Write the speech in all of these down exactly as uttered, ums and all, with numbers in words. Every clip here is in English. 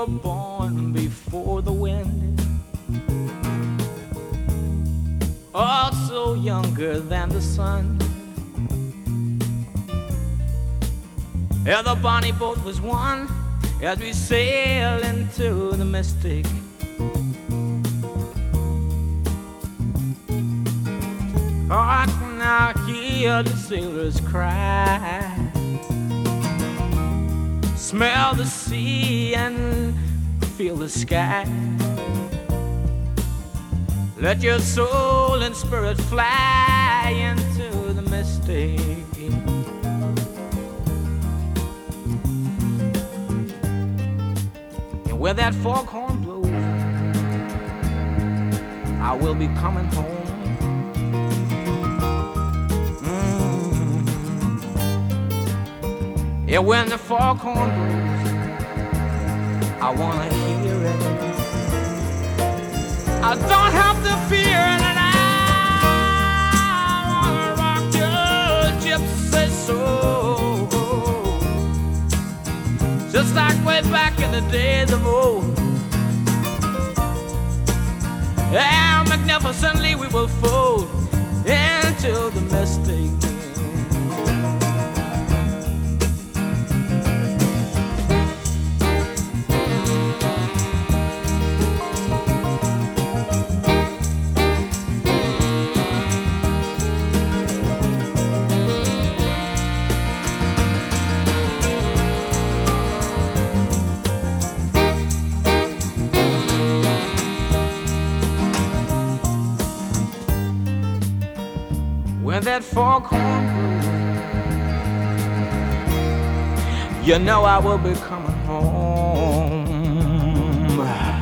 were born before the wind, also younger than the sun. Yeah, the bonnie boat was one as we sail into the mystic. Oh, I can now hear the sailors cry, smell the sea and feel the sky. Let your soul and spirit fly into the mystic. And where that foghorn blows, I will be coming home. Yeah, when the foghorn blows, I wanna hear it. I don't have to fear it, and I wanna rock your gypsy soul, just like way back in the days of old. Yeah, magnificently we will fold into the mystic. When that foghorn blows, you know I will be coming home.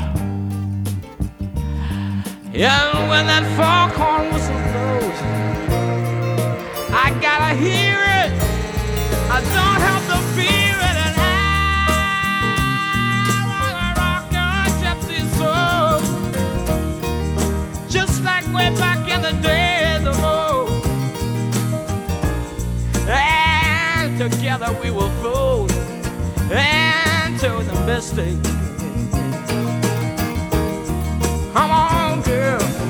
Yeah, when that foghorn whistle blows, I gotta hear it. I don't have to fear it, and I wanna rock your gypsy soul, just like way back in the days of old. And together we will fold into the mystic. Come on, girl.